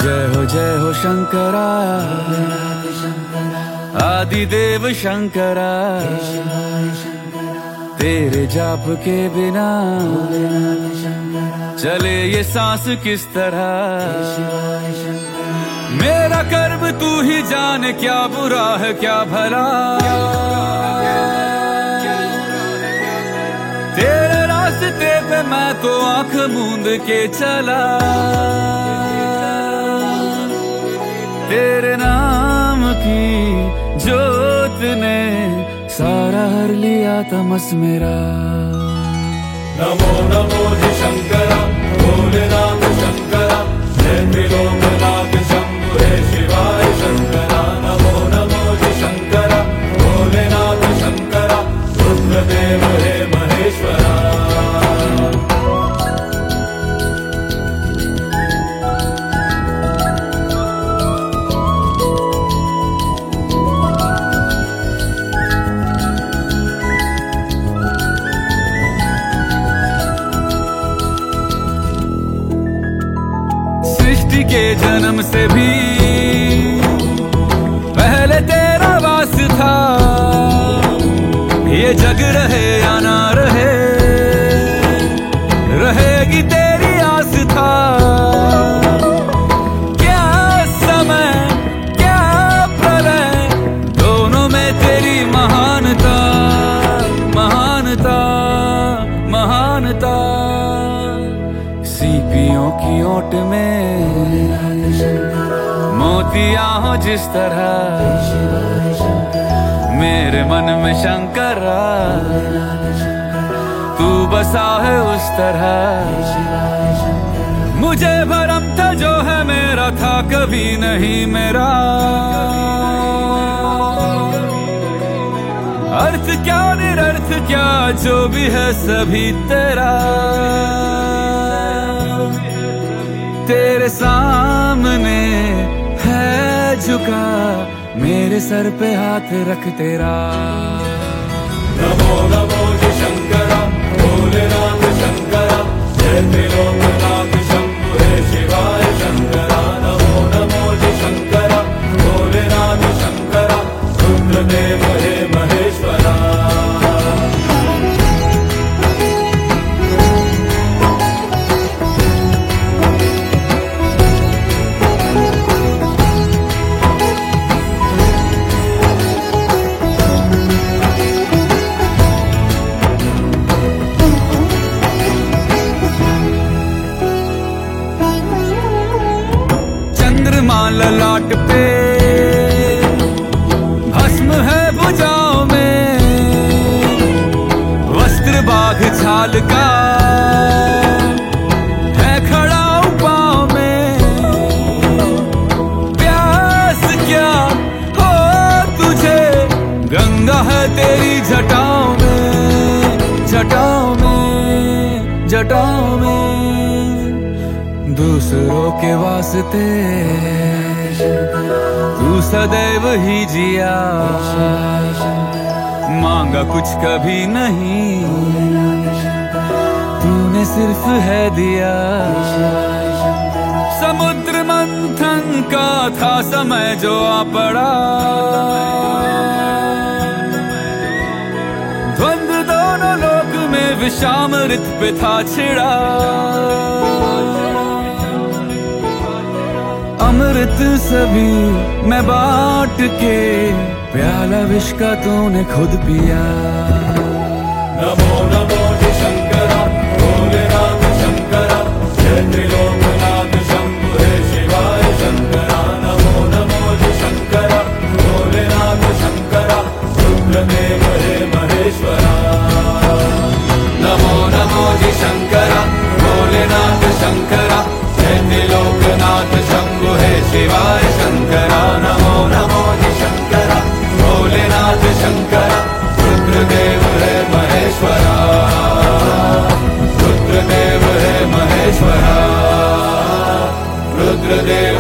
जय हो शंकरा, आदिदेव शंकरा। तेरे जाप के बिना चले ये सांस किस तरह। मेरा कर्म तू ही जाने, क्या बुरा है क्या भला। तेरे रास्ते पे मैं तो आंख मूंद के चला। तेरे नाम की जोत ने सारा हर लिया तमस मेरा। नमो नमो जी शंकरा, भोलेनाथ शंकरा, जय त्रिलोकनाथ शंभु हे शिवाय शंकरा। नमो नमो जी शंकरा, भोलेनाथ शंकरा, रुद्रदेव हे महेश्वरा। सृष्टि के जन्म से भी पहले तेरा वास था। ये जग रहे या ना रहे, रहेगी तेरी आस था। क्या समय क्या प्रलय, दोनों में तेरी महानता महानता महानता। सीपियों की ओट में मोतियां हो जिस तरह, मेरे मन में शंकरा तू बसा है उस तरह। मुझे भरम था जो है मेरा था कभी नहीं मेरा। अर्थ क्या निरर्थ क्या जो भी है सभी तेरा। तेरे सामने है झुका मेरे सर पे हाथ रख तेरा। नमो नमो जी शंकरा, भोलेनाथ शंकरा, जय त्रिलोकनाथ शंभु हे शिवाय शंकरा। नमो नमो जी शंकरा, भोलेनाथ शंकरा, रुद्रदेव हे महेश्वरा। ललाट पे भस्म है भुजाओं में, वस्त्र बाघ छाल का है खड़ा पाँव में। प्यास क्या हो तुझे, गंगा है तेरी जटाओं में जटाओं में जटाओं में। दूसरों के वास्ते तू सदैव ही जिया, मांगा कुछ कभी नहीं तूने सिर्फ है दिया। समुद्र मंथन का था समय जो आ पड़ा, द्वंद्व दोनों लोक में विषामृत पे था छिड़ा। अमृत सभी मैं बांट के, प्याला विष का तूने खुद पिया। नमो नमो जी शंकरा, भोलेनाथ शंकरा, जय त्रिलोकनाथ शंभु हे शिवाय शंकरा। नमो नमो जी शंकरा, भोलेनाथ शंकरा, रुद्रदेव हे महेश्वरा। नमो नमो जी शंकरा, भोलेनाथ शंकरा, जय त्रिलोकनाथ शंभु हे शिवाय शंकरा। नमो नमो जी शंकरा, भोलेनाथ शंकरा, रुद्रदेव हे महेश्वरा। रुद्रदेव हे महेश्वरा। रुद्रदेव